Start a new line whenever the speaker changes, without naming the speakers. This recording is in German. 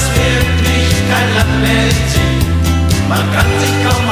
ist wirklich kein Land mehr in Sicht. Man kann sich kaum